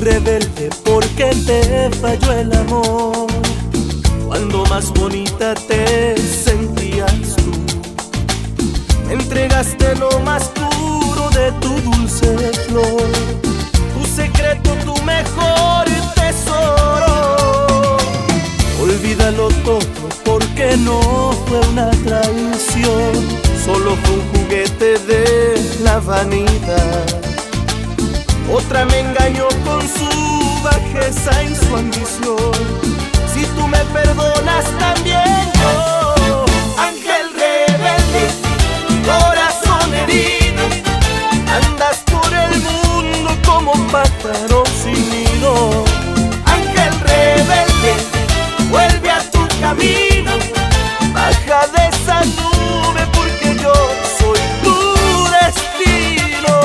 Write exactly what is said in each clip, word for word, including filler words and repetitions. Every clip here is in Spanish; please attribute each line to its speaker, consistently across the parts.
Speaker 1: rebelde porque te falló el amor, cuando más bonita te sentías tú. Me entregaste lo más puro de tu dulce flor, tu secreto, tu mejor tesoro. Olvídalo todo porque no fue una traición, solo fue un juguete de la vanidad. Otra me engañó con su bajeza y su ambición. Si tú me perdonas también yo, ángel rebelde, corazón herido, andas por el mundo como pájaro sin nido. Ángel rebelde, vuelve a tu camino, baja de esa nube porque yo soy tu destino.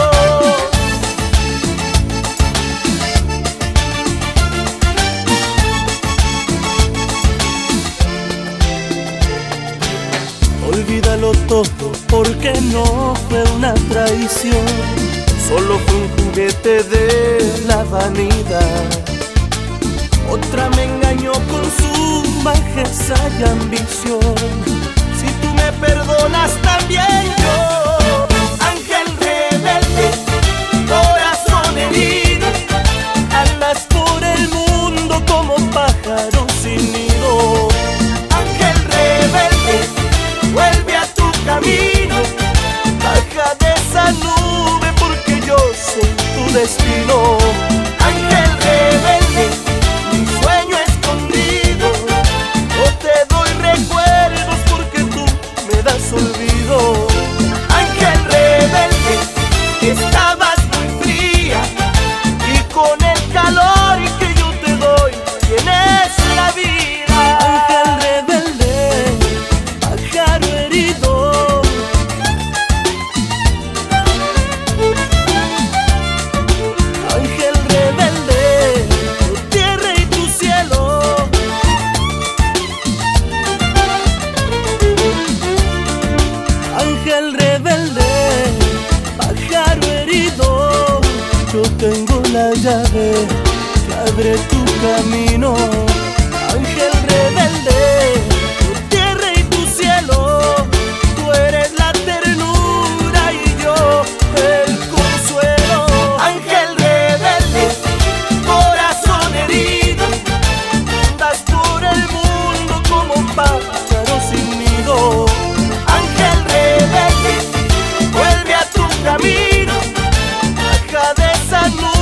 Speaker 1: Olvídalo todo porque no fue una traición, solo fue un juguete de la vanidad. Otra me engañó con su bajeza y ambición. Si tú me perdonas también yo, ángel rebelde, corazón herido, andas por el mundo como pájaro sin nido. Ángel rebelde, vuelve a tu camino, baja de esa nube porque yo soy tu destino. Ángel rebelde, mi sueño escondido, no te doy recuerdos porque tú me das olvido. Ángel rebelde, estabas muy fría y con el calor que yo te doy tienes la vida. Ángel rebelde, pájaro herido, ángel rebelde, tu tierra y tu cielo. Ángel rebelde, pájaro herido, yo tengo la llave que abre tu camino. Ángel rebelde, tu tierra y tu cielo, tú eres la ternura y yo el consuelo. Ángel rebelde, corazón herido, andas por el mundo como pájaro sin nido. Ángel rebelde, vuelve a tu camino, baja de esa nube